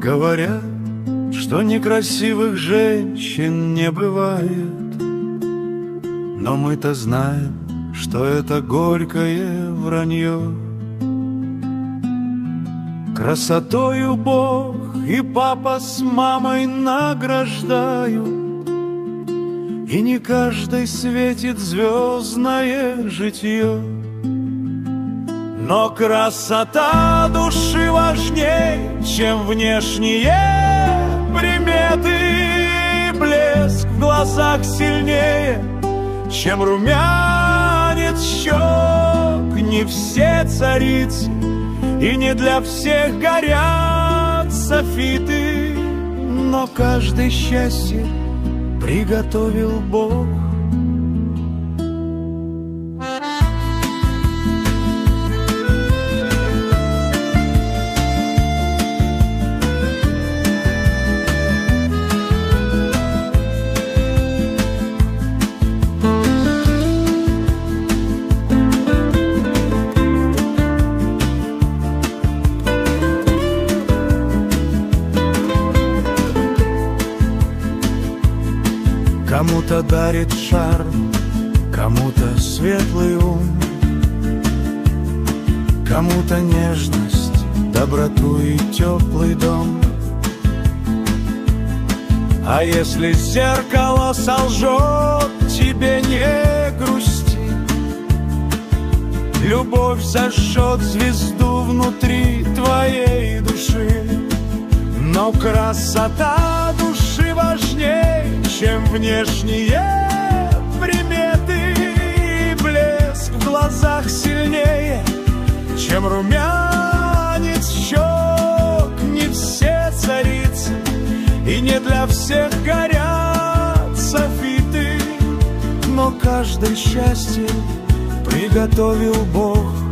Говорят, что некрасивых женщин не бывает, но мы-то знаем, что это горькое вранье. Красотою Бог и папа с мамой награждают, и не каждой светит звездное житье. Но красота души важней, чем внешние приметы. Блеск в глазах сильнее, чем румянец щек. Не все царицы и не для всех горят софиты, но каждый счастье приготовил Бог. Кому-то дарит шарм, кому-то светлый ум, кому-то нежность, доброту и теплый дом. А если зеркало солжет, тебе не грусти, любовь зажжет звезду внутри твоей души. Но красота души важней, чем внешние приметы. И блеск в глазах сильнее, чем румянец щек. Не все царицы и не для всех горят софиты, но каждое счастье приготовил Бог.